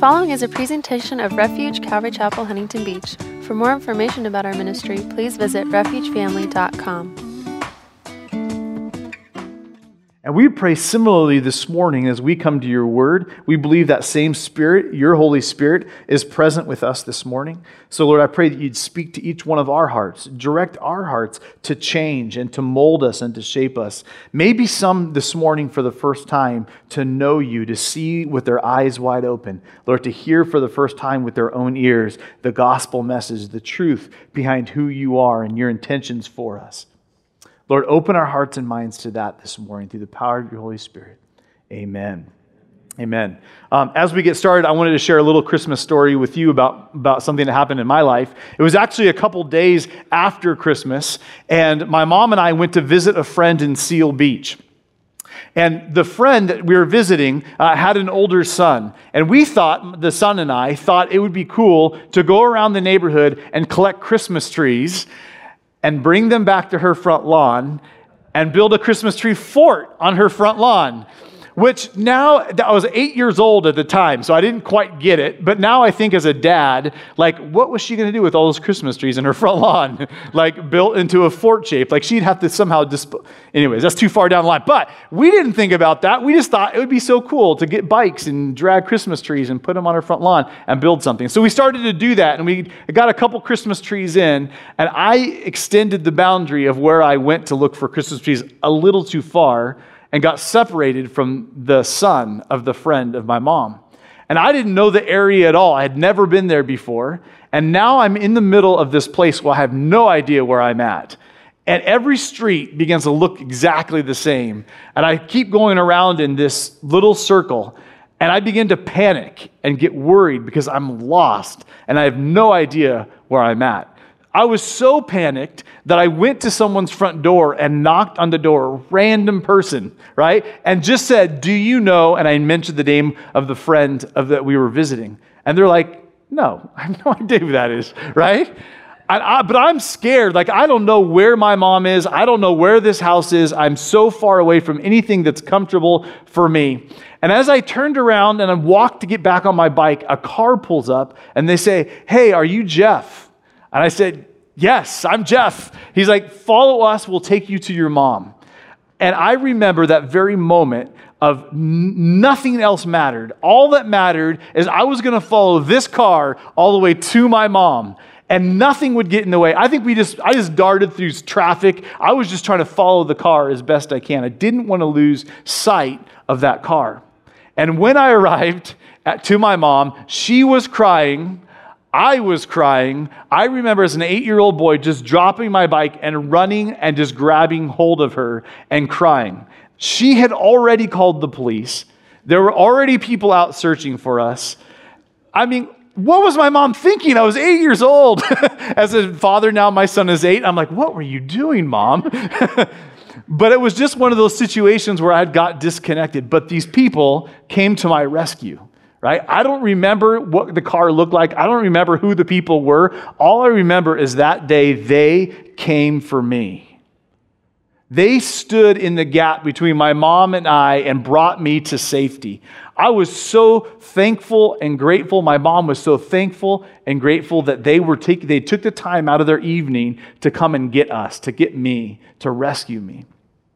following is a presentation of Refuge Calvary Chapel, Huntington Beach. For more information about our ministry, please visit refugefamily.com. And we pray similarly this morning as we come to your word. We believe that same Spirit, your Holy Spirit, is present with us this morning. So Lord, I pray that you'd speak to each one of our hearts, direct our hearts to change and to mold us and to shape us. Maybe some this morning for the first time to know you, to see with their eyes wide open. Lord, to hear for the first time with their own ears the gospel message, the truth behind who you are and your intentions for us. Lord, open our hearts and minds to that this morning through the power of your Holy Spirit. Amen. Amen. As we get started, I wanted to share a little Christmas story with you about something that happened in my life. It was actually a couple days after Christmas, and my mom and I went to visit a friend in Seal Beach. And the friend that we were visiting had an older son. And we thought, the son and I thought it would be cool to go around the neighborhood and collect Christmas trees and bring them back to her front lawn and build a Christmas tree fort on her front lawn. Which now, I was 8 years old at the time, so I didn't quite get it. But now I think as a dad, like, what was she going to do with all those Christmas trees in her front lawn? Like, built into a fort shape. Like, she'd have to somehow Anyways, that's too far down the line. But we didn't think about that. We just thought it would be so cool to get bikes and drag Christmas trees and put them on her front lawn and build something. So we started to do that, and we got a couple Christmas trees in, and I extended the boundary of where I went to look for Christmas trees a little too far, and got separated from the son of the friend of my mom. And I didn't know the area at all. I had never been there before. And now I'm in the middle of this place where I have no idea where I'm at. And every street begins to look exactly the same. And I keep going around in this little circle, and I begin to panic and get worried because I'm lost and I have no idea where I'm at. I was so panicked that I went to someone's front door and knocked on the door, a random person, right? And just said, "Do you know?" And I mentioned the name of the friend that we were visiting. And they're like, "No, I have no idea who that is," right? But I'm scared. Like, I don't know where my mom is. I don't know where this house is. I'm so far away from anything that's comfortable for me. And as I turned around and I walked to get back on my bike, a car pulls up and they say, "Hey, are you Jeff?" And I said, "Yes, I'm Jeff." He's like, "Follow us, we'll take you to your mom." And I remember that very moment of nothing else mattered. All that mattered is I was going to follow this car all the way to my mom, and nothing would get in the way. I think I just darted through traffic. I was just trying to follow the car as best I can. I didn't want to lose sight of that car. And when I arrived to my mom, she was crying. I was crying. I remember as an 8-year-old boy just dropping my bike and running and just grabbing hold of her and crying. She had already called the police. There were already people out searching for us. I mean, what was my mom thinking? I was 8 years old. As a father now, my son is 8. I'm like, "What were you doing, Mom?" But it was just one of those situations where I got disconnected. But these people came to my rescue. Right? I don't remember what the car looked like. I don't remember who the people were. All I remember is that day they came for me. They stood in the gap between my mom and I and brought me to safety. I was so thankful and grateful. My mom was so thankful and grateful that they took the time out of their evening to come and get us, to get me, to rescue me.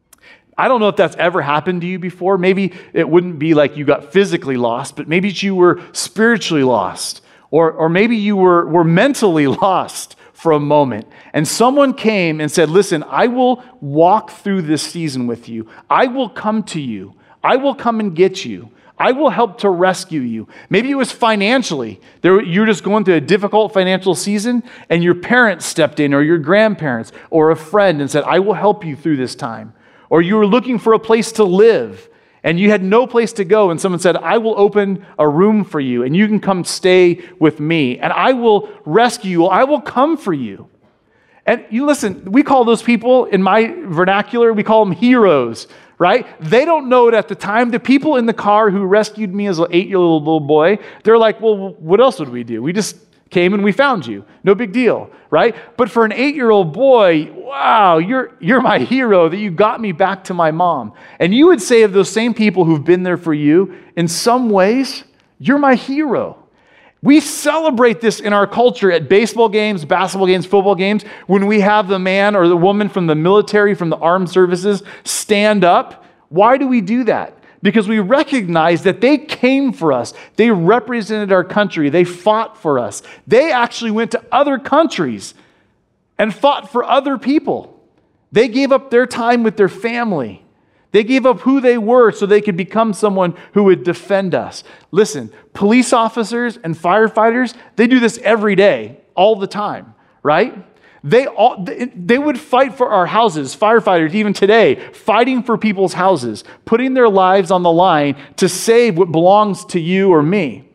I don't know if that's ever happened to you before. Maybe it wouldn't be like you got physically lost, but maybe you were spiritually lost, or maybe you were mentally lost for a moment. And someone came and said, "Listen, I will walk through this season with you. I will come to you. I will come and get you. I will help to rescue you." Maybe it was financially. You're just going through a difficult financial season, and your parents stepped in, or your grandparents, or a friend and said, "I will help you through this time." Or you were looking for a place to live and you had no place to go, and someone said, "I will open a room for you and you can come stay with me and I will rescue you. I will come for you." And you listen, we call those people, in my vernacular, we call them heroes, right? They don't know it at the time. The people in the car who rescued me as an 8-year-old little boy, they're like, "Well, what else would we do? We just came and we found you. No big deal," right? But for an 8-year-old boy, wow, you're my hero that you got me back to my mom. And you would say of those same people who've been there for you, in some ways, You're my hero. We celebrate this in our culture at baseball games, basketball games, football games, when we have the man or the woman from the military, from the armed services, stand up. Why do we do that? Because we recognize that they came for us. They represented our country. They fought for us. They actually went to other countries and fought for other people. They gave up their time with their family. They gave up who they were so they could become someone who would defend us. Listen, police officers and firefighters, they do this every day, all the time, right? They would fight for our houses, firefighters, even today, fighting for people's houses, putting their lives on the line to save what belongs to you or me.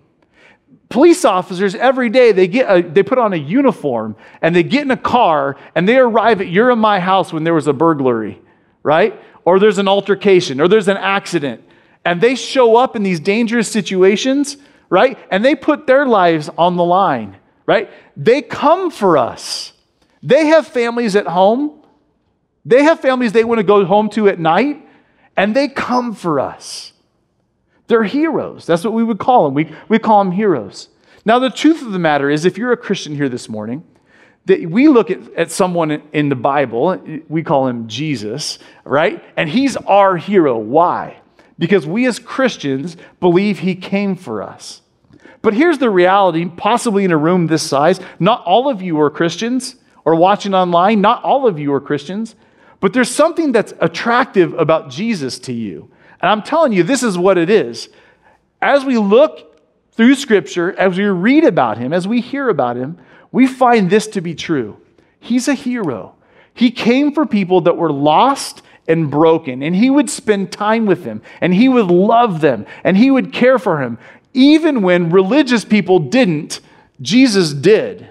Police officers, every day, they put on a uniform and they get in a car and they arrive at your and my house when there was a burglary, right? Or there's an altercation, or there's an accident. And they show up in these dangerous situations, right? And they put their lives on the line, right? They come for us. They have families at home. They have families they want to go home to at night, and they come for us. They're heroes. That's what we would call them. We call them heroes. Now, the truth of the matter is, if you're a Christian here this morning, that we look at someone in the Bible, we call him Jesus, right? And he's our hero. Why? Because we as Christians believe he came for us. But here's the reality, possibly in a room this size, not all of you are Christians, or watching online, not all of you are Christians, but there's something that's attractive about Jesus to you. And I'm telling you, this is what it is. As we look through Scripture, as we read about him, as we hear about him, we find this to be true. He's a hero. He came for people that were lost and broken, and he would spend time with them, and he would love them, and he would care for them. Even when religious people didn't, Jesus did.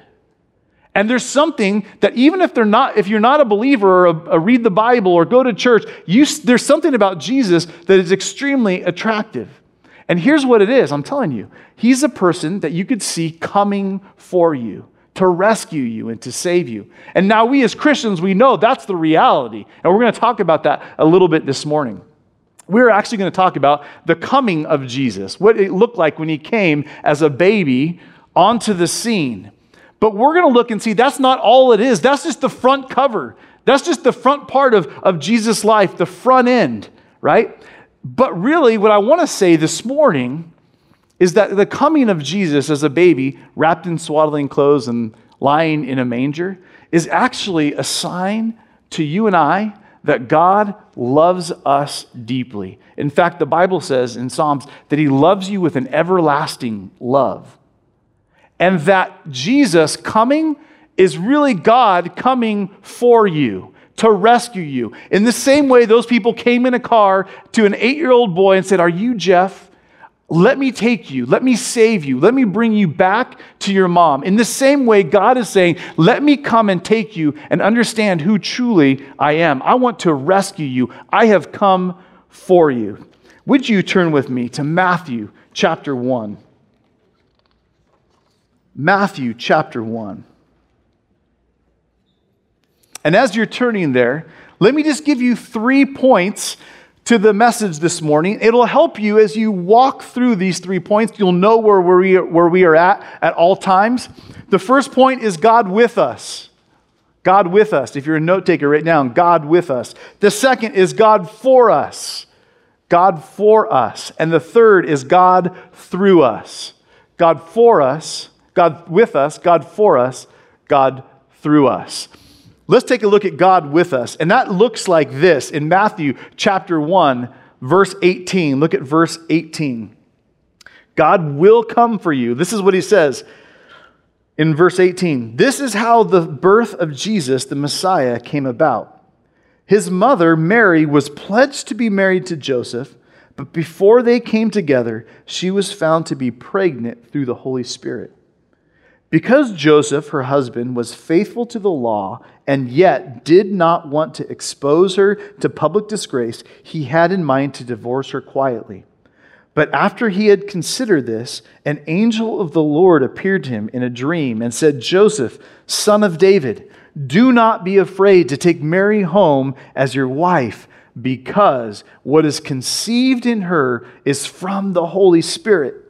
And there's something that even if you're not a believer or read the Bible or go to church, there's something about Jesus that is extremely attractive. And here's what it is, I'm telling you. He's a person that you could see coming for you, to rescue you and to save you. And now we as Christians, we know that's the reality. And we're going to talk about that a little bit this morning. We're actually going to talk about the coming of Jesus, what it looked like when he came as a baby onto the scene. But we're going to look and see that's not all it is. That's just the front cover. That's just the front part of Jesus' life, the front end, right? But really, what I want to say this morning is that the coming of Jesus as a baby, wrapped in swaddling clothes and lying in a manger, is actually a sign to you and I that God loves us deeply. In fact, the Bible says in Psalms that he loves you with an everlasting love. And that Jesus coming is really God coming for you, to rescue you. In the same way those people came in a car to an 8-year-old boy and said, "Are you Jeff? Let me take you. Let me save you. Let me bring you back to your mom." In the same way, God is saying, "Let me come and take you and understand who truly I am. I want to rescue you. I have come for you." Would you turn with me to Matthew chapter 1? Matthew chapter 1. And as you're turning there, let me just give you 3 points to the message this morning. It'll help you as you walk through these 3 points. You'll know where we are at all times. The first point is God with us. God with us. If you're a note taker, write down God with us. The second is God for us. God for us. And the third is God through us. God for us, God with us, God for us, God through us. Let's take a look at God with us. And that looks like this in Matthew chapter 1, verse 18. Look at verse 18. God will come for you. This is what he says in verse 18. "This is how the birth of Jesus, the Messiah, came about. His mother, Mary, was pledged to be married to Joseph, but before they came together, she was found to be pregnant through the Holy Spirit. Because Joseph, her husband, was faithful to the law and yet did not want to expose her to public disgrace, he had in mind to divorce her quietly. But after he had considered this, an angel of the Lord appeared to him in a dream and said, 'Joseph, son of David, do not be afraid to take Mary home as your wife, because what is conceived in her is from the Holy Spirit.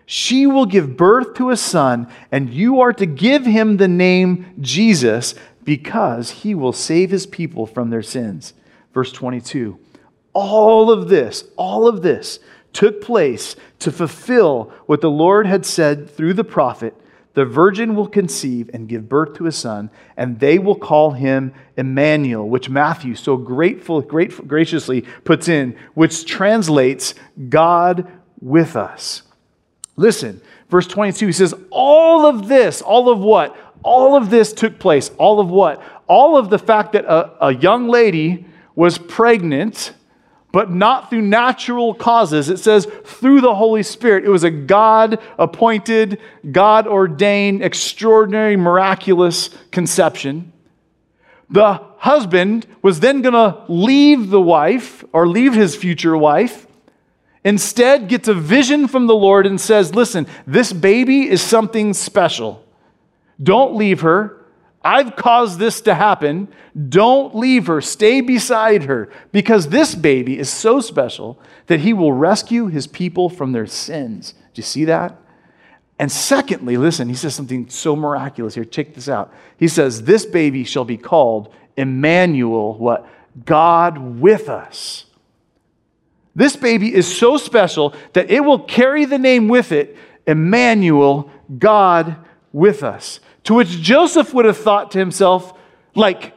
She will give birth to a son, and you are to give him the name Jesus, because he will save his people from their sins. Verse 22. All of this took place to fulfill what the Lord had said through the prophet. The virgin will conceive and give birth to a son, and they will call him Emmanuel, which Matthew so graciously puts in, which translates God with us. Listen, verse 22, he says, all of this, all of what? All of this took place. All of what? All of the fact that a young lady was pregnant, but not through natural causes. It says through the Holy Spirit. It was a God-appointed, God-ordained, extraordinary, miraculous conception. The husband was then going to leave the wife, or leave his future wife, instead gets a vision from the Lord and says, listen, this baby is something special. Don't leave her. I've caused this to happen. Don't leave her. Stay beside her, because this baby is so special that he will rescue his people from their sins. Do you see that? And secondly, listen, he says something so miraculous here. Check this out. He says, this baby shall be called Emmanuel, what? God with us. This baby is so special that it will carry the name with it, Emmanuel, God with us. To which Joseph would have thought to himself, like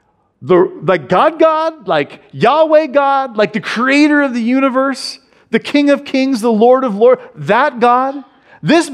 God, like Yahweh God, like the creator of the universe, the King of kings, the Lord of lords, that God. This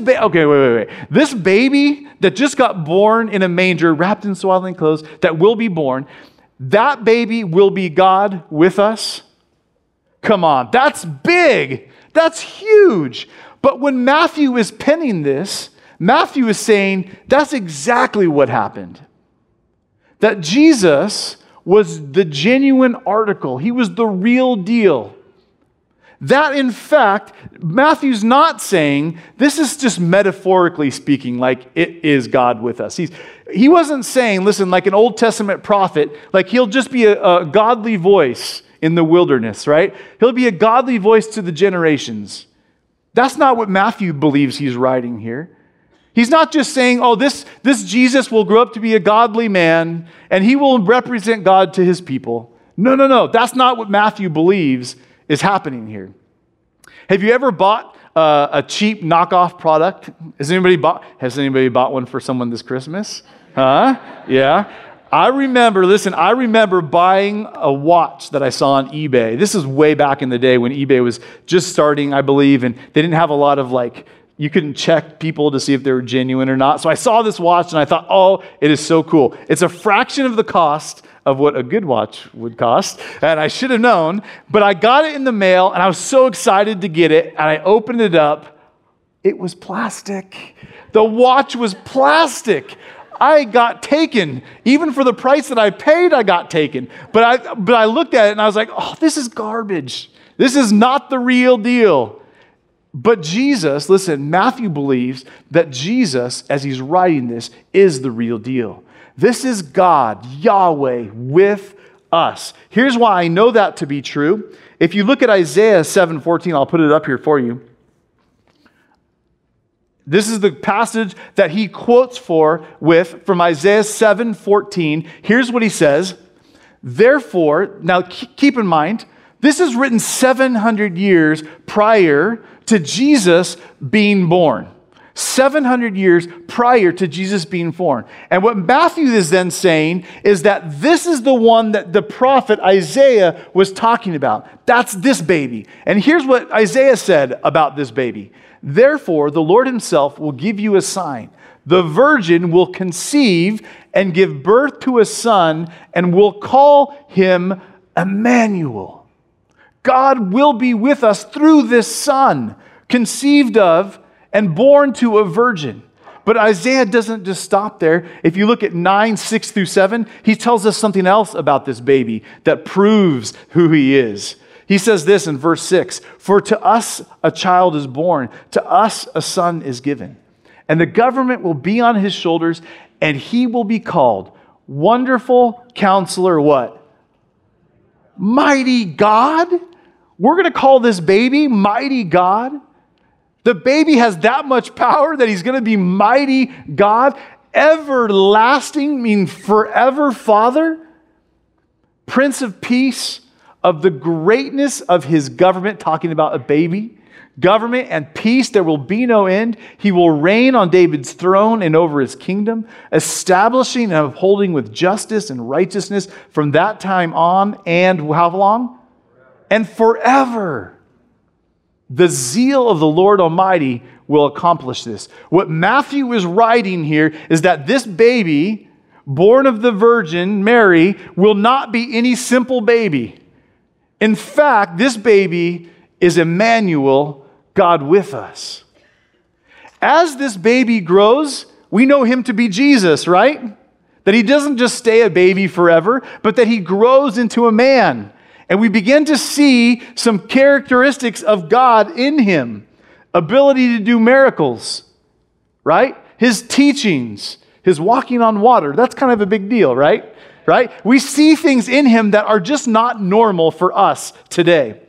baby that just got born in a manger, wrapped in swaddling clothes, that will be born, that baby will be God with us. Come on, that's big. That's huge. But when Matthew is penning this, Matthew is saying that's exactly what happened. That Jesus was the genuine article. He was the real deal. That, in fact, Matthew's not saying, this is just metaphorically speaking, like it is God with us. He wasn't saying, listen, like an Old Testament prophet, like he'll just be a godly voice in the wilderness, right? He'll be a godly voice to the generations. That's not what Matthew believes he's writing here. He's not just saying, oh, this Jesus will grow up to be a godly man and he will represent God to his people. No. That's not what Matthew believes is happening here. Have you ever bought a cheap knockoff product? Has anybody bought one for someone this Christmas? Huh? Yeah. I remember buying a watch that I saw on eBay. This is way back in the day when eBay was just starting, I believe, and they didn't have a lot of you couldn't check people to see if they were genuine or not. So I saw this watch and I thought, oh, it is so cool. It's a fraction of the cost of what a good watch would cost, and I should have known, but I got it in the mail and I was so excited to get it, and I opened it up. It was plastic. The watch was plastic. I got taken. Even for the price that I paid, I got taken. But I looked at it and I was like, oh, this is garbage. This is not the real deal. But Jesus, listen, Matthew believes that Jesus, as he's writing this, is the real deal. This is God, Yahweh, with us. Here's why I know that to be true. If you look at Isaiah 7:14, I'll put it up here for you. This is the passage that he quotes from Isaiah 7:14. Here's what he says. Therefore, now keep in mind, this is written 700 years prior to Jesus being born. 700 years prior to Jesus being born. And what Matthew is then saying is that this is the one that the prophet Isaiah was talking about. That's this baby. And here's what Isaiah said about this baby. Therefore, the Lord himself will give you a sign. The virgin will conceive and give birth to a son and will call him Emmanuel. God will be with us through this son, conceived of and born to a virgin. But Isaiah doesn't just stop there. If you look at 9:6-7, he tells us something else about this baby that proves who he is. He says this in verse 6, for to us a child is born, to us a son is given, and the government will be on his shoulders, and he will be called Wonderful Counselor, what? Mighty God? We're going to call this baby Mighty God, The baby has that much power that he's going to be mighty God, everlasting, meaning forever Father, Prince of Peace, of the greatness of his government, talking about a baby. Government and peace, there will be no end. He will reign on David's throne and over his kingdom, establishing and upholding with justice and righteousness from that time on, and how long? And forever. The zeal of the Lord Almighty will accomplish this. What Matthew is writing here is that this baby, born of the Virgin Mary, will not be any simple baby. In fact, this baby is Emmanuel, God with us. As this baby grows, we know him to be Jesus, right? That he doesn't just stay a baby forever, but that he grows into a man. And we begin to see some characteristics of God in him. Ability to do miracles, right? His teachings, his walking on water. That's kind of a big deal, right? Right? We see things in him that are just not normal for us today.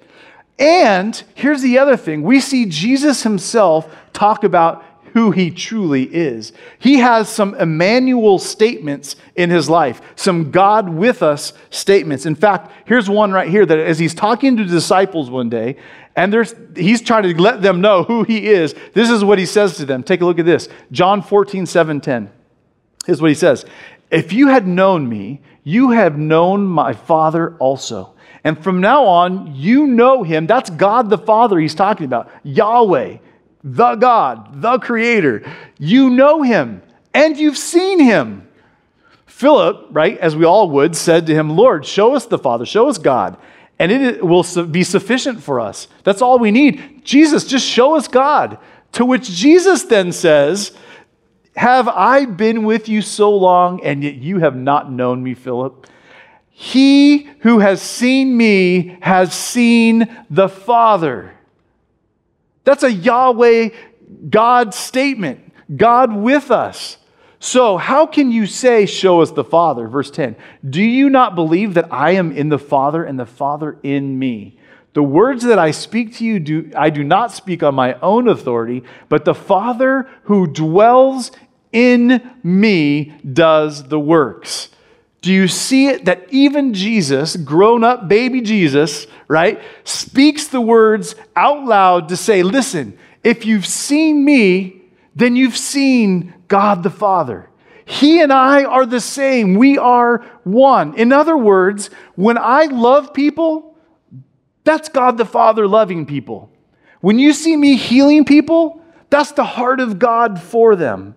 And here's the other thing. We see Jesus himself talk about who he truly is. He has some Emmanuel statements in his life, some God with us statements. In fact, here's one right here that as he's talking to the disciples one day, and he's trying to let them know who he is, this is what he says to them. Take a look at this. John 14:7-10. Here's what he says. If you had known me, you have known my Father also. And from now on, you know him. That's God the Father he's talking about. Yahweh, the God, the Creator. You know him, and you've seen him. Philip, right, as we all would, said to him, Lord, show us the Father, show us God, and it will be sufficient for us. That's all we need. Jesus, just show us God. To which Jesus then says, have I been with you so long, and yet you have not known me, Philip? He who has seen me has seen the Father. That's a Yahweh God statement. God with us. So how can you say, show us the Father? Verse 10. Do you not believe that I am in the Father and the Father in me? The words that I speak to you, I do not speak on my own authority, but the Father who dwells in me does the works. Do you see it that even Jesus, grown up baby Jesus, right, speaks the words out loud to say, listen, if you've seen me, then you've seen God the Father. He and I are the same. We are one. In other words, when I love people, that's God the Father loving people. When you see me healing people, that's the heart of God for them.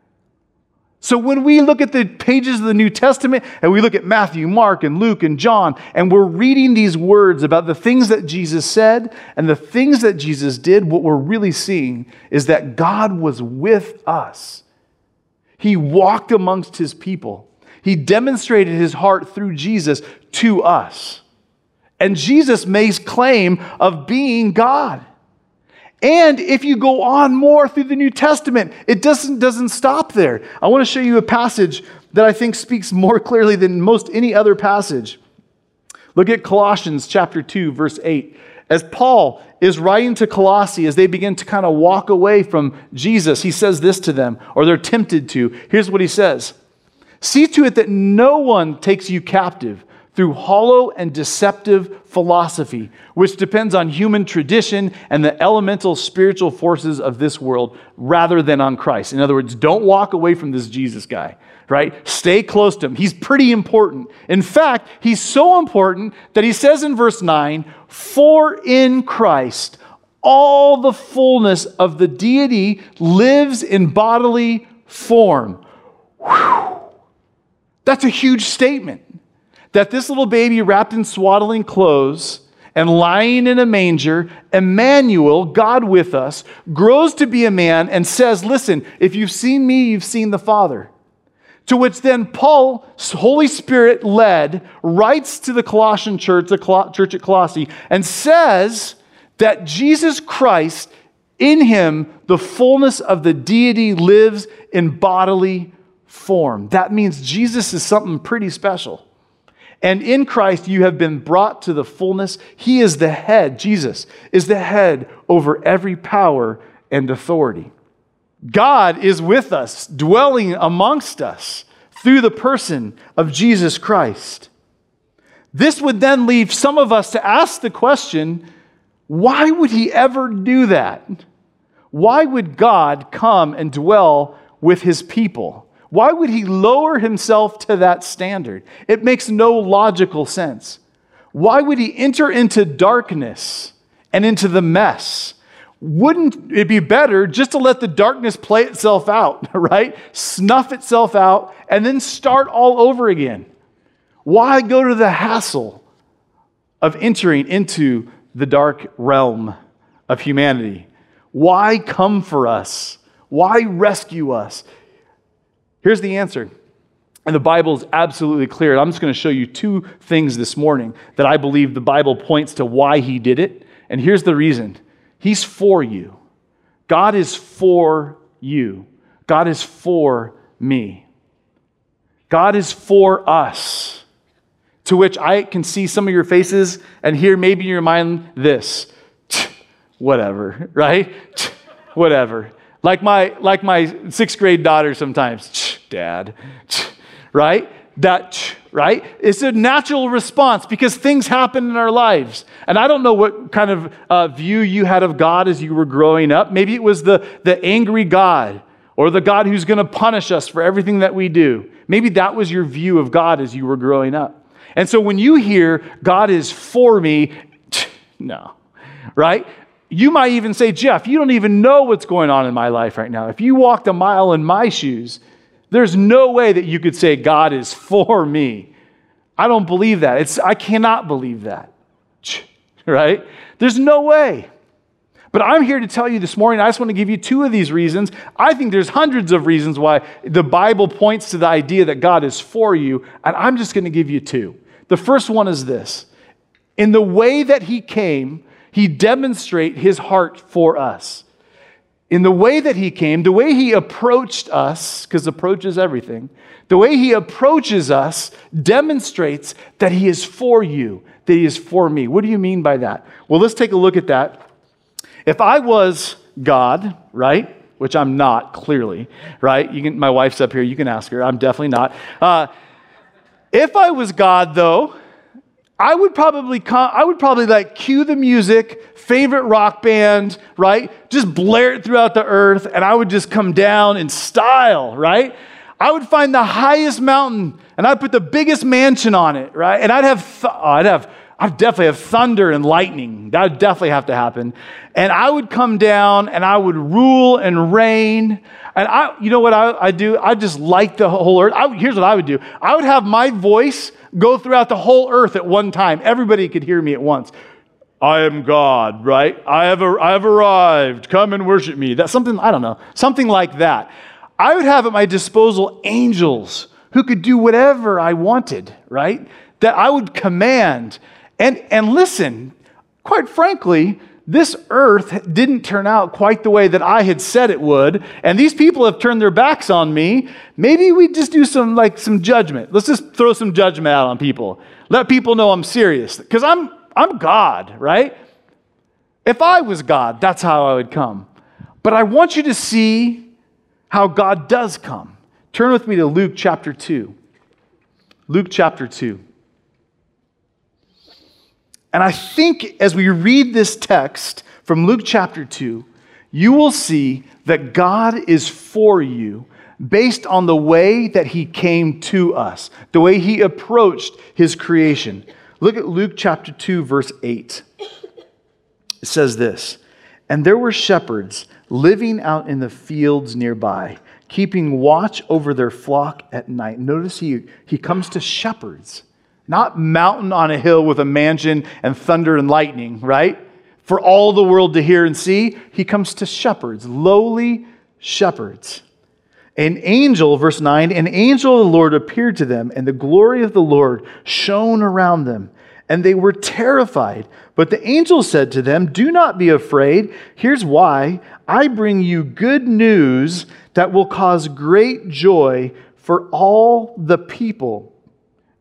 So when we look at the pages of the New Testament and we look at Matthew, Mark, and Luke, and John, and we're reading these words about the things that Jesus said and the things that Jesus did, what we're really seeing is that God was with us. He walked amongst his people. He demonstrated his heart through Jesus to us. And Jesus makes claim of being God. And if you go on more through the New Testament, it doesn't stop there. I want to show you a passage that I think speaks more clearly than most any other passage. Look at Colossians chapter 2, verse 8. As Paul is writing to Colossae, as they begin to kind of walk away from Jesus, he says this to them, or they're tempted to. Here's what he says. See to it that no one takes you captive through hollow and deceptive philosophy, which depends on human tradition and the elemental spiritual forces of this world rather than on Christ. In other words, don't walk away from this Jesus guy, right? Stay close to him. He's pretty important. In fact, he's so important that he says in verse 9, for in Christ all the fullness of the deity lives in bodily form. Whew. That's a huge statement. That this little baby wrapped in swaddling clothes and lying in a manger, Emmanuel, God with us, grows to be a man and says, listen, if you've seen me, you've seen the Father. To which then Paul, Holy Spirit led, writes to the Colossian church, the church at Colossae, and says that Jesus Christ, in him, the fullness of the deity lives in bodily form. That means Jesus is something pretty special. And in Christ, you have been brought to the fullness. He is the head, Jesus is the head over every power and authority. God is with us, dwelling amongst us through the person of Jesus Christ. This would then leave some of us to ask the question, why would he ever do that? Why would God come and dwell with his people? Why would he lower himself to that standard? It makes no logical sense. Why would he enter into darkness and into the mess? Wouldn't it be better just to let the darkness play itself out, right? Snuff itself out and then start all over again? Why go to the hassle of entering into the dark realm of humanity? Why come for us? Why rescue us? Here's the answer. And the Bible is absolutely clear. I'm just going to show you two things this morning that I believe the Bible points to why he did it. And here's the reason. He's for you. God is for you. God is for me. God is for us. To which I can see some of your faces and hear maybe in your mind this. Whatever, right? Whatever. Like my sixth grade daughter sometimes. Dad. Right? Right? It's a natural response because things happen in our lives. And I don't know what kind of view you had of God as you were growing up. Maybe it was the angry God or the God who's going to punish us for everything that we do. Maybe that was your view of God as you were growing up. And so when you hear God is for me, no, right? You might even say, Jeff, you don't even know what's going on in my life right now. If you walked a mile in my shoes, there's no way that you could say God is for me. I don't believe that. I cannot believe that. Right? There's no way. But I'm here to tell you this morning, I just want to give you two of these reasons. I think there's hundreds of reasons why the Bible points to the idea that God is for you, and I'm just going to give you two. The first one is this. In the way that he came, he demonstrates his heart for us. In the way that he came, the way he approached us, because approach is everything, the way he approaches us demonstrates that he is for you, that he is for me. What do you mean by that? Well, let's take a look at that. If I was God, right, which I'm not, clearly, right? My wife's up here, you can ask her. I'm definitely not. If I was God, though, I would probably like cue the music, favorite rock band, right? Just blare it throughout the earth, and I would just come down in style, right? I would find the highest mountain, and I'd put the biggest mansion on it, right? And I'd definitely have thunder and lightning. That would definitely have to happen. And I would come down, and I would rule and reign. And you know what I'd do? I'd just light the whole earth. Here's what I would do. I would have my voice go throughout the whole earth at one time. Everybody could hear me at once. I am God, right? I have arrived. Come and worship me. That's something, I don't know, something like that. I would have at my disposal angels who could do whatever I wanted, right? That I would command. And listen, quite frankly, this earth didn't turn out quite the way that I had said it would, and these people have turned their backs on me. Maybe we just do some judgment. Let's just throw some judgment out on people. Let people know I'm serious, because I'm God, right? If I was God, that's how I would come. But I want you to see how God does come. Turn with me to Luke chapter 2. Luke chapter 2. And I think as we read this text from Luke chapter 2, you will see that God is for you based on the way that he came to us, the way he approached his creation. Look at Luke chapter 2, verse 8. It says this, "And there were shepherds living out in the fields nearby, keeping watch over their flock at night." Notice he comes to shepherds. Not mountain on a hill with a mansion and thunder and lightning, right? For all the world to hear and see. He comes to shepherds, lowly shepherds. An angel, verse 9, an angel of the Lord appeared to them, and the glory of the Lord shone around them, and they were terrified. But the angel said to them, "Do not be afraid. Here's why. I bring you good news that will cause great joy for all the people."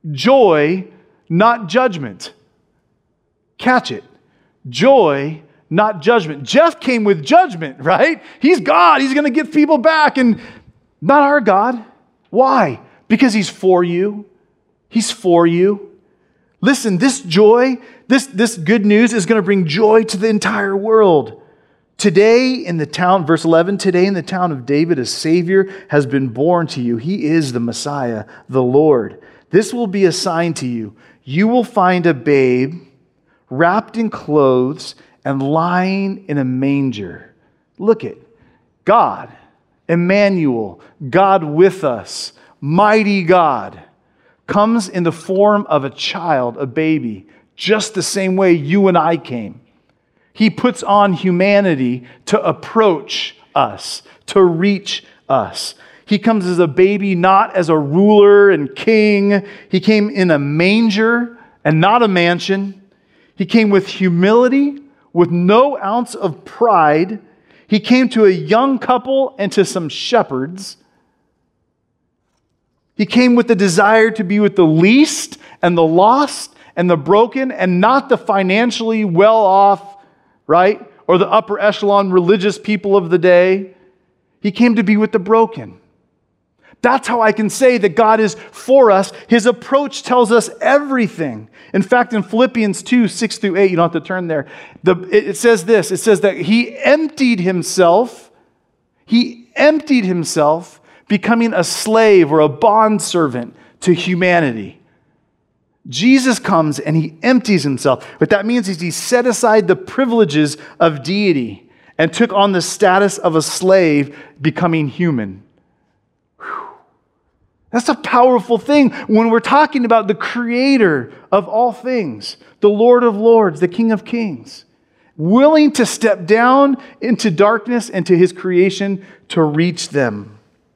Joy, not judgment. Catch it. Joy, not judgment. Jeff came with judgment, right? He's God. He's going to get people back, and not our God. Why? Because he's for you. He's for you. Listen, this joy, this good news is going to bring joy to the entire world. Today in the town, verse 11, today in the town of David, a Savior has been born to you. He is the Messiah, the Lord. This will be a sign to you. You will find a babe wrapped in clothes and lying in a manger. Look at God, Emmanuel, God with us, mighty God, comes in the form of a child, a baby, just the same way you and I came. He puts on humanity to approach us, to reach us. He comes as a baby, not as a ruler and king. He came in a manger and not a mansion. He came with humility, with no ounce of pride. He came to a young couple and to some shepherds. He came with the desire to be with the least and the lost and the broken and not the financially well-off, right? Or the upper echelon religious people of the day. He came to be with the broken. That's how I can say that God is for us. His approach tells us everything. In fact, in Philippians 2, 6 through 8, you don't have to turn there. It says this. It says that he emptied himself. He emptied himself, becoming a slave or a bondservant to humanity. Jesus comes and he empties himself. What that means is he set aside the privileges of deity and took on the status of a slave, becoming human. Whew. That's a powerful thing when we're talking about the creator of all things, the Lord of lords, the King of kings, willing to step down into darkness and to his creation to reach them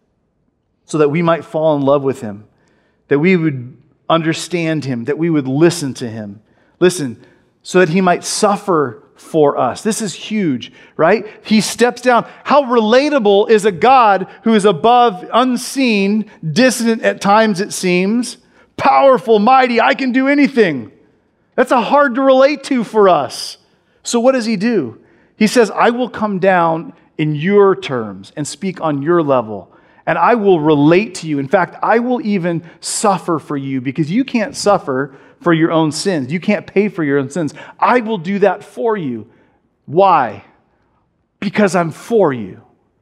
so that we might fall in love with him, that we would understand him, that we would listen to him. Listen, so that he might suffer for us. This is huge, right? He steps down. How relatable is a God who is above, unseen, distant at times it seems, powerful, mighty, I can do anything. That's hard to relate to for us. So what does he do? He says, I will come down in your terms and speak on your level. And I will relate to you. In fact, I will even suffer for you because you can't suffer for your own sins. You can't pay for your own sins. I will do that for you. Why? Because I'm for you.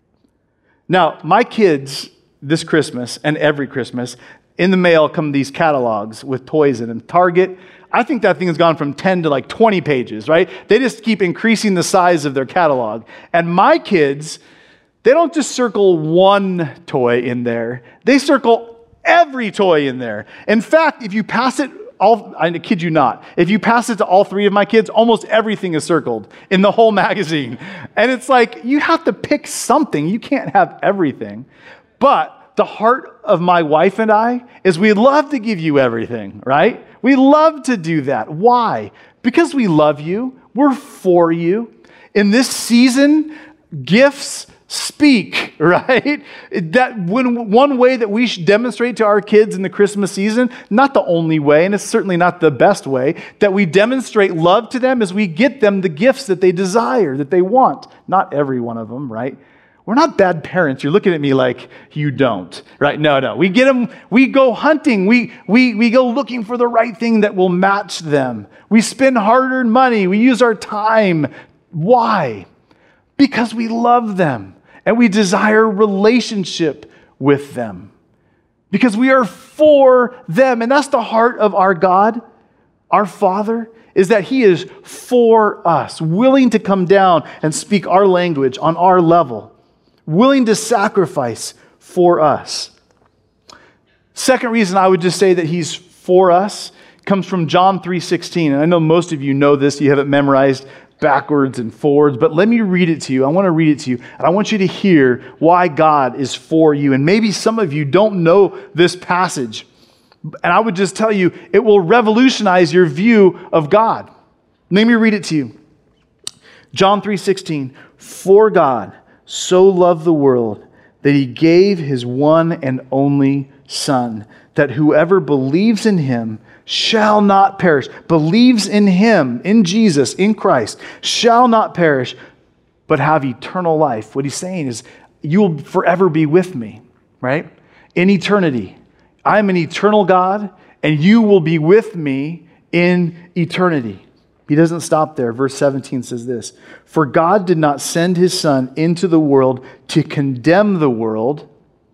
Now, my kids this Christmas and every Christmas, in the mail come these catalogs with toys in them. Target, I think that thing has gone from 10 to like 20 pages, right? They just keep increasing the size of their catalog. And my kids, they don't just circle one toy in there. They circle every toy in there. In fact, if you pass it, I kid you not, if you pass it to all three of my kids, almost everything is circled in the whole magazine. And it's like, you have to pick something. You can't have everything. But the heart of my wife and I is we love to give you everything, right? We love to do that. Why? Because we love you. We're for you. In this season, gifts speak, right? That one way that we should demonstrate to our kids in the Christmas season, not the only way, and it's certainly not the best way, that we demonstrate love to them is we get them the gifts that they desire, that they want. Not every one of them, right? We're not bad parents. You're looking at me like you don't, right? No. We get them, we go hunting. We go looking for the right thing that will match them. We spend hard-earned money. We use our time. Why? Because we love them. And we desire relationship with them because we are for them. And that's the heart of our God, our Father, is that he is for us, willing to come down and speak our language on our level, willing to sacrifice for us. Second reason I would just say that he's for us comes from John 3:16. And I know most of you know this, you have it memorized backwards and forwards, but let me read it to you. I want to read it to you, and I want you to hear why God is for you. And maybe some of you don't know this passage, and I would just tell you, it will revolutionize your view of God. Let me read it to you. John 3:16, for God so loved the world that he gave his one and only Son, that whoever believes in him shall not perish. Believes in him, in Jesus, in Christ, shall not perish, but have eternal life. What he's saying is, you will forever be with me, right? In eternity. I'm an eternal God, and you will be with me in eternity. He doesn't stop there. Verse 17 says this, for God did not send his Son into the world to condemn the world,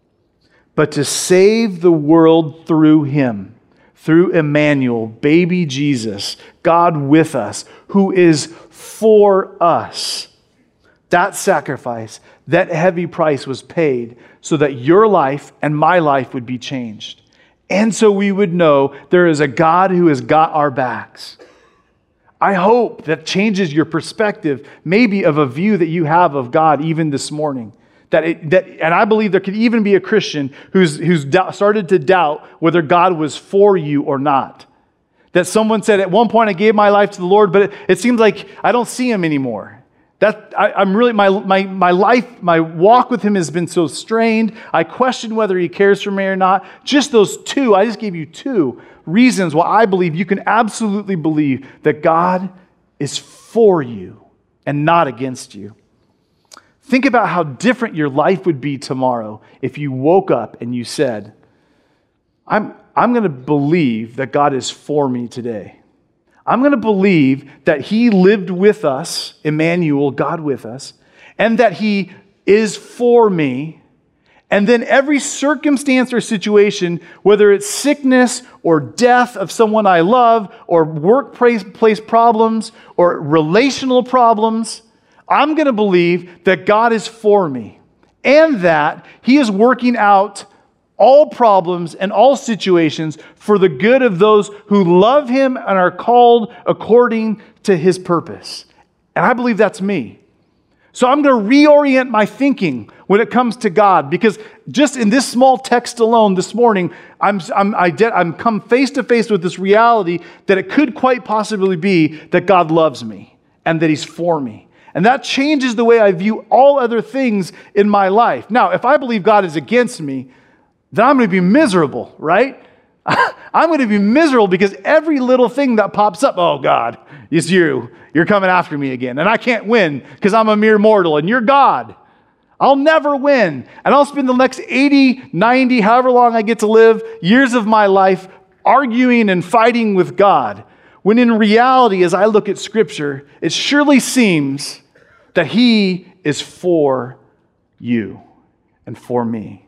but to save the world through him, through Emmanuel, baby Jesus, God with us, who is for us. That sacrifice, that heavy price was paid so that your life and my life would be changed. And so we would know there is a God who has got our backs. I hope that changes your perspective, maybe of a view that you have of God even this morning. And I believe there could even be a Christian who's started to doubt whether God was for you or not. That someone said, at one point I gave my life to the Lord, but it seems like I don't see him anymore. I'm really, my life, my walk with him has been so strained. I question whether he cares for me or not. Just those two, I just gave you two reasons why I believe you can absolutely believe that God is for you and not against you. Think about how different your life would be tomorrow if you woke up and you said, I'm going to believe that God is for me today. I'm going to believe that he lived with us, Emmanuel, God with us, and that he is for me. And then every circumstance or situation, whether it's sickness or death of someone I love, or workplace problems, or relational problems, I'm going to believe that God is for me and that he is working out all problems and all situations for the good of those who love him and are called according to his purpose. And I believe that's me. So I'm going to reorient my thinking when it comes to God, because just in this small text alone this morning, I'm come face to face with this reality that it could quite possibly be that God loves me and that he's for me. And that changes the way I view all other things in my life. Now, if I believe God is against me, then I'm going to be miserable, right? I'm going to be miserable because every little thing that pops up, oh God, it's you. You're coming after me again. And I can't win because I'm a mere mortal and you're God. I'll never win. And I'll spend the next 80, 90, however long I get to live, years of my life arguing and fighting with God. When in reality, as I look at Scripture, it surely seems that he is for you and for me.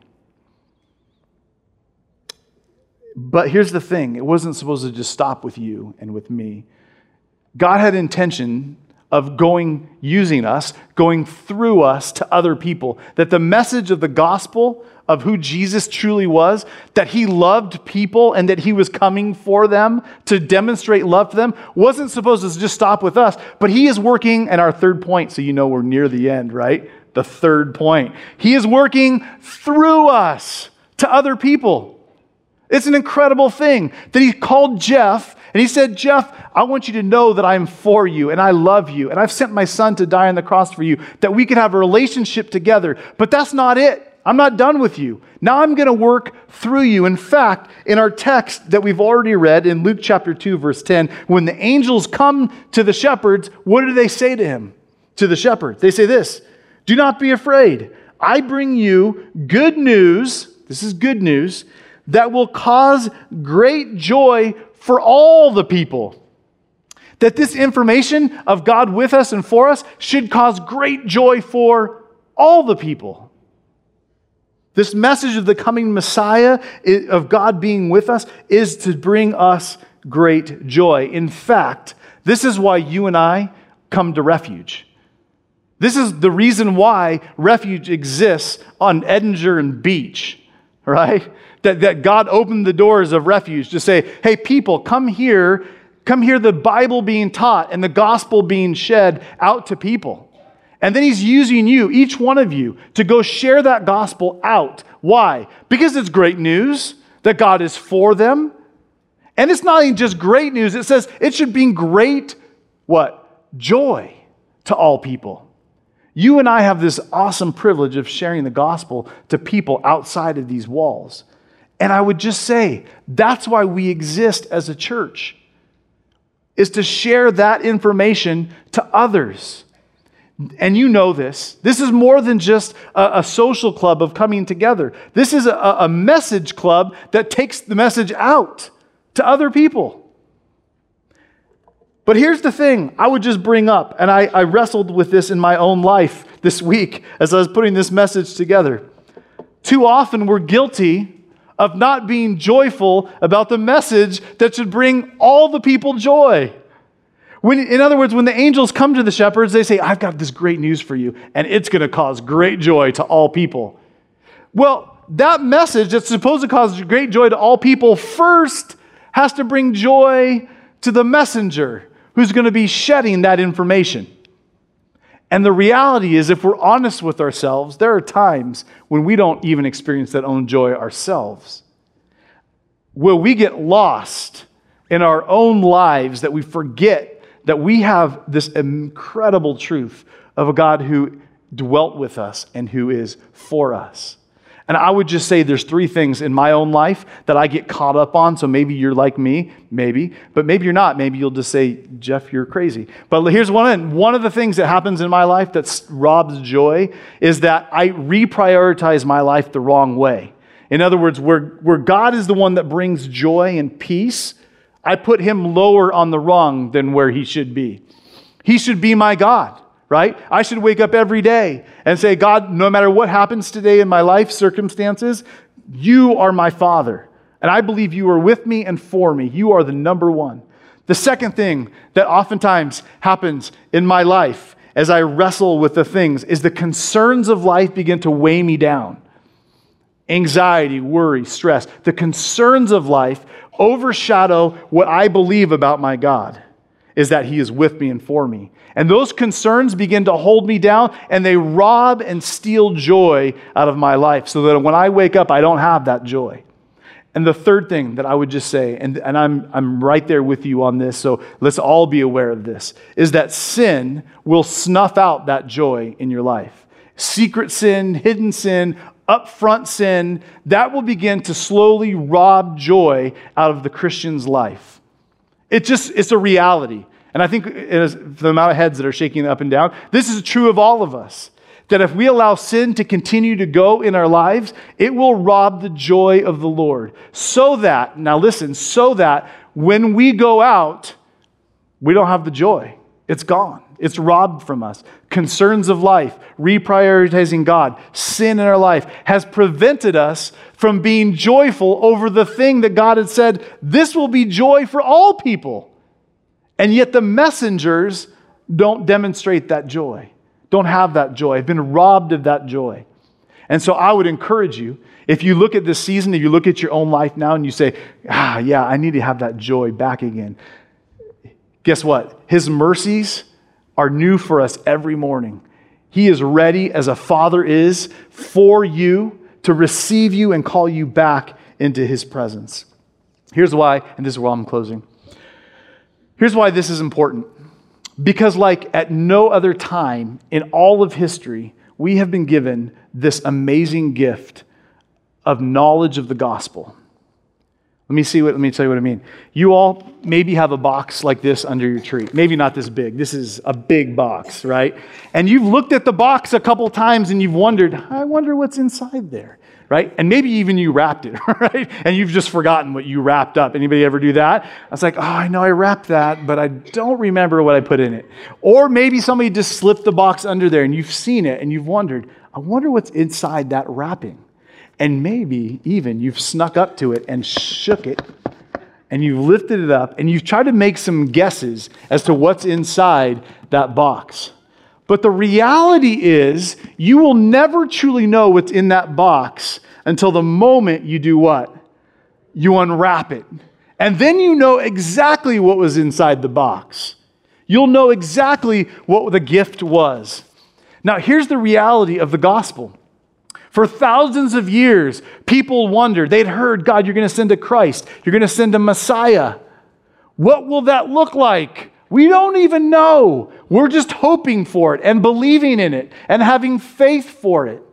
But here's the thing, it wasn't supposed to just stop with you and with me. God had intention of using us, going through us to other people. That the message of the gospel of who Jesus truly was, that he loved people and that he was coming for them to demonstrate love to them, wasn't supposed to just stop with us. But he is working, and our third point, so you know we're near the end, right? The third point. He is working through us to other people. It's an incredible thing that he called Jeff and he said, Jeff, I want you to know that I'm for you and I love you and I've sent my son to die on the cross for you, that we could have a relationship together. But that's not it. I'm not done with you. Now I'm going to work through you. In fact, in our text that we've already read in Luke chapter 2, verse 10, when the angels come to the shepherds, what do they say to him? To the shepherds, they say this, do not be afraid. I bring you good news. This is good news that will cause great joy for all the people. That this information of God with us and for us should cause great joy for all the people. This message of the coming Messiah, of God being with us, is to bring us great joy. In fact, this is why you and I come to Refuge. This is the reason why Refuge exists on Edinger and Beach, right? That God opened the doors of Refuge to say, hey, people, come hear the Bible being taught and the gospel being shed out to people. And then he's using you, each one of you, to go share that gospel out. Why? Because it's great news that God is for them. And it's not even just great news. It says it should bring great, what? Joy to all people. You and I have this awesome privilege of sharing the gospel to people outside of these walls. And I would just say, that's why we exist as a church, is to share that information to others. And you know this. This is more than just a social club of coming together. This is a message club that takes the message out to other people. But here's the thing I would just bring up, and I wrestled with this in my own life this week as I was putting this message together. Too often we're guilty of not being joyful about the message that should bring all the people joy. In other words, when the angels come to the shepherds, they say, I've got this great news for you, and it's going to cause great joy to all people. Well, that message that's supposed to cause great joy to all people first has to bring joy to the messenger who's going to be shedding that information. And the reality is, if we're honest with ourselves, there are times when we don't even experience that own joy ourselves. Where we get lost in our own lives that we forget that we have this incredible truth of a God who dwelt with us and who is for us. And I would just say there's three things in my own life that I get caught up on. So maybe you're like me, maybe. But maybe you're not. Maybe you'll just say, Jeff, you're crazy. But here's one of the things that happens in my life that robs joy is that I reprioritize my life the wrong way. In other words, where God is the one that brings joy and peace, I put him lower on the rung than where he should be. He should be my God. Right? I should wake up every day and say, God, no matter what happens today in my life circumstances, you are my Father. And I believe you are with me and for me. You are the number one. The second thing that oftentimes happens in my life as I wrestle with the things is the concerns of life begin to weigh me down. Anxiety, worry, stress. The concerns of life overshadow what I believe about my God, is that he is with me and for me. And those concerns begin to hold me down, and they rob and steal joy out of my life so that when I wake up, I don't have that joy. And the third thing that I would just say, and I'm right there with you on this, so let's all be aware of this, is that sin will snuff out that joy in your life. Secret sin, hidden sin, upfront sin, that will begin to slowly rob joy out of the Christian's life. It's a reality. And I think the amount of heads that are shaking up and down, this is true of all of us. That if we allow sin to continue to go in our lives, it will rob the joy of the Lord. So that when we go out, we don't have the joy. It's gone. It's robbed from us. Concerns of life, reprioritizing God, sin in our life has prevented us from being joyful over the thing that God had said, this will be joy for all people. And yet the messengers don't demonstrate that joy, don't have that joy, have been robbed of that joy. And so I would encourage you, if you look at this season, if you look at your own life now and you say, yeah, I need to have that joy back again. Guess what? His mercies are new for us every morning. He is ready, as a father is, for you to receive you and call you back into his presence. Here's why, and this is where I'm closing. Here's why this is important. Because like at no other time in all of history, we have been given this amazing gift of knowledge of the gospel. Let me tell you what I mean. You all maybe have a box like this under your tree. Maybe not this big. This is a big box, right? And you've looked at the box a couple times and you've wondered, I wonder what's inside there, right? And maybe even you wrapped it, right? And you've just forgotten what you wrapped up. Anybody ever do that? I was like, I know I wrapped that, but I don't remember what I put in it. Or maybe somebody just slipped the box under there and you've seen it and you've wondered, I wonder what's inside that wrapping. And maybe even you've snuck up to it and shook it and you've lifted it up and you've tried to make some guesses as to what's inside that box. But the reality is you will never truly know what's in that box until the moment you do what? You unwrap it. And then you know exactly what was inside the box. You'll know exactly what the gift was. Now, here's the reality of the gospel. For thousands of years, people wondered. They'd heard, God, you're going to send a Christ. You're going to send a Messiah. What will that look like? We don't even know. We're just hoping for it and believing in it and having faith for it.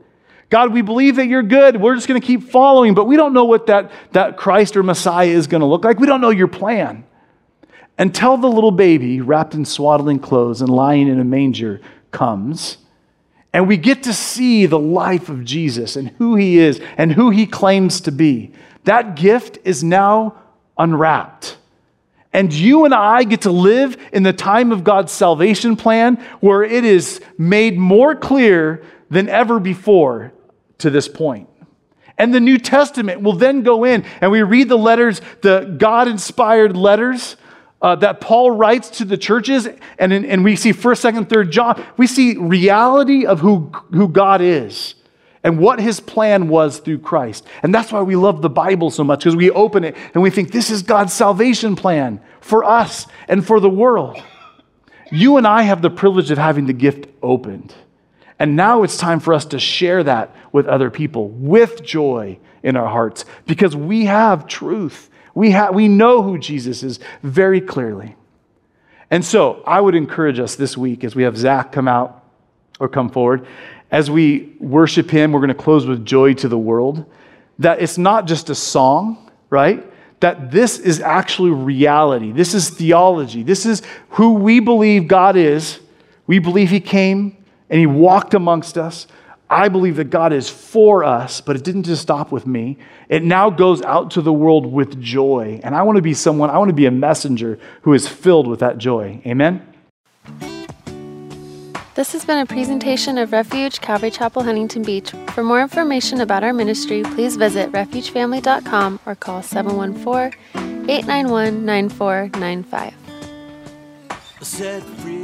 God, we believe that you're good. We're just going to keep following, but we don't know what that Christ or Messiah is going to look like. We don't know your plan. Until the little baby wrapped in swaddling clothes and lying in a manger comes, and we get to see the life of Jesus and who he is and who he claims to be. That gift is now unwrapped. And you and I get to live in the time of God's salvation plan where it is made more clear than ever before to this point. And the New Testament will then go in and we read the letters, the God-inspired letters that Paul writes to the churches, and we see 1st, 2nd, 3rd John. We see reality of who God is and what his plan was through Christ. And that's why we love the Bible so much, because we open it and we think this is God's salvation plan for us and for the world. You and I have the privilege of having the gift opened. And now it's time for us to share that with other people with joy in our hearts, because we have truth. We know who Jesus is very clearly. And so I would encourage us this week, as we have Zach come out or come forward, as we worship him, we're going to close with Joy to the World, that it's not just a song, right? That this is actually reality. This is theology. This is who we believe God is. We believe he came and he walked amongst us. I believe that God is for us, but it didn't just stop with me. It now goes out to the world with joy. And I want to be someone, I want to be a messenger who is filled with that joy. Amen? This has been a presentation of Refuge Calvary Chapel, Huntington Beach. For more information about our ministry, please visit refugefamily.com or call 714-891-9495. Set free.